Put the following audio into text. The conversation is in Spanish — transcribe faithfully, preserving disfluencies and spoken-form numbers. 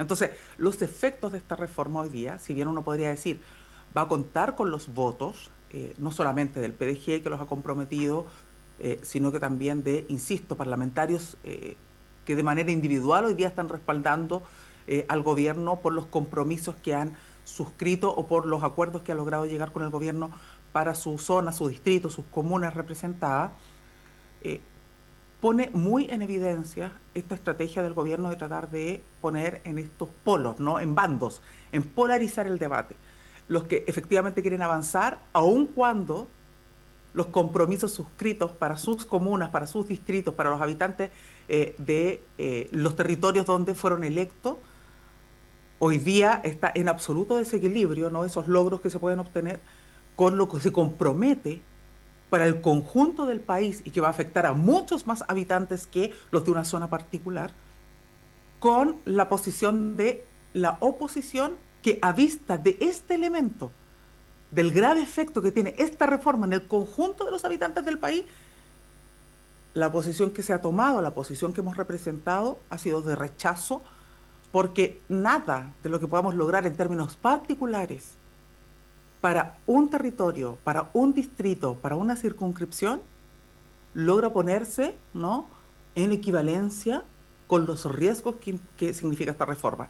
Entonces, los efectos de esta reforma hoy día, si bien uno podría decir, va a contar con los votos, eh, no solamente del P D G que los ha comprometido, eh, sino que también de, insisto, parlamentarios eh, que de manera individual hoy día están respaldando eh, al gobierno por los compromisos que han suscrito o por los acuerdos que ha logrado llegar con el gobierno para su zona, su distrito, sus comunas representadas. eh, Pone muy en evidencia esta estrategia del gobierno de tratar de poner en estos polos, ¿no? En bandos, en polarizar el debate. Los que efectivamente quieren avanzar, aun cuando los compromisos suscritos para sus comunas, para sus distritos, para los habitantes eh, de eh, los territorios donde fueron electos, hoy día está en absoluto desequilibrio, ¿no? Esos logros que se pueden obtener con lo que se compromete para el conjunto del país y que va a afectar a muchos más habitantes que los de una zona particular, con la posición de la oposición que a vista de este elemento, del grave efecto que tiene esta reforma en el conjunto de los habitantes del país, la posición que se ha tomado, la posición que hemos representado ha sido de rechazo, porque nada de lo que podamos lograr en términos particulares para un territorio, para un distrito, para una circunscripción, logra ponerse, ¿no?, en equivalencia con los riesgos que, que significa esta reforma.